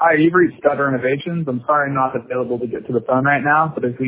Hi, you've reached Stutter Innovations. I'm sorry I'm not available to get to the phone right now, but if we